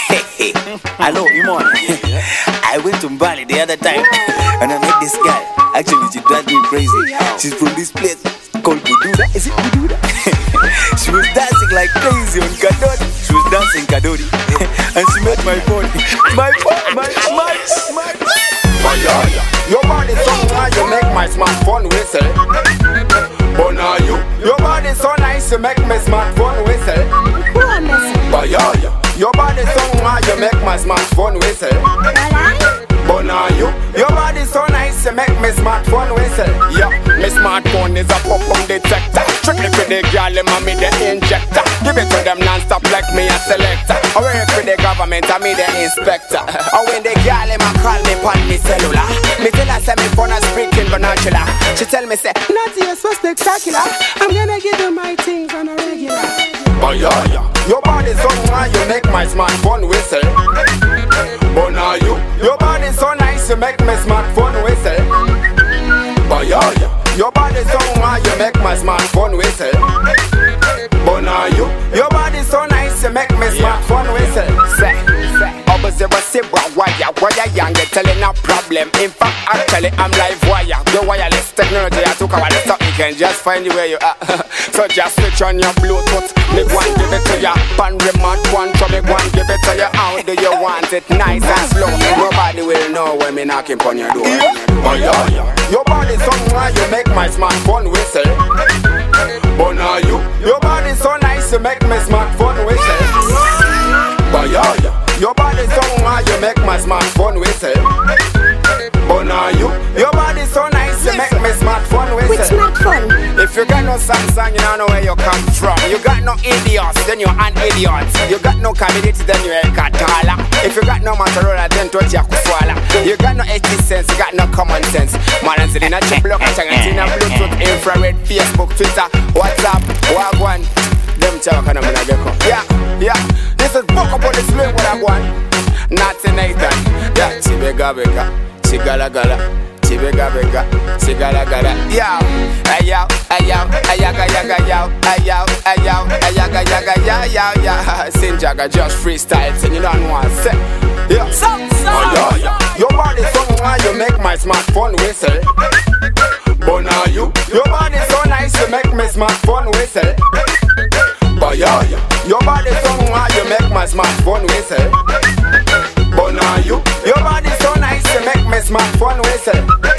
Hello, Imon. I went to Bali the other time and I met this guy. Actually, she drives me crazy. She's from this place called Bududa. Is it Bududa? She was dancing like crazy on Kadodi. She was dancing Kadodi. And she met my phone. My your body so nice, you make my smartphone whistle. But now your body so nice, you make my smartphone whistle. But your body so nice, you make my smartphone whistle. But now your body so nice, you make my smartphone whistle. Yeah, my smartphone is a pop-up detector. Strictly for the girl, me the injector. Give it to them non-stop like me a selector. I work for the government, I me the inspector. Or when the girl call me on me cellular, me tell her say me phone a speaking vernacular. She tell me say, Natty, you're so spectacular. I'm gonna give you my things on a regular. But your body so nice, you make my smartphone whistle. But now your body so nice, you make my smartphone whistle. But your body so nice, you make my smartphone whistle. But now your body so nice, you make my smartphone whistle. Say, why young, you're telling no problem. In fact, actually, I'm live wire. The wireless technology, I took our stuff. You can just find you where you are. So just switch on your Bluetooth. Make one give it to ya. Pan remote one, so make one give it to ya. How do you want it? Nice and slow. Nobody will know when me knocking on your door. But your body so nice, you make my smartphone whistle. But now your body so nice, you make my smartphone whistle. But your body so nice, you make my smartphone whistle. But now your body so nice, you make my smartphone whistle. Which smartphone? If you got no Samsung, you don't know where you come from. You got no idiots, then you're an idiot. You got no community, then you're a Katala. If you got no Motorola, then what you kuswala. You got no 80 cents, you got no common sense. Man and Selena chip block, Changatina, Bluetooth, infrared, Facebook, Twitter, WhatsApp, Wagwan. Them talking on the gecko. Yeah. This is book up on the swing what I want. Natty Nathan. Yeah, Chibega Bega, Chigala Gala. Chibega Bega, Chigala Gala. Yow, ayaw, ayaga yaga yow, ayaw, ayaga yaga yow. Sinjaga just freestyle, and you don't want to say. Yeah. Your body so nice, you make my smartphone whistle. But now your body so nice, you make my smartphone whistle. But your body so nice, you make my smartphone whistle. But now your body so nice, you make my smartphone whistle.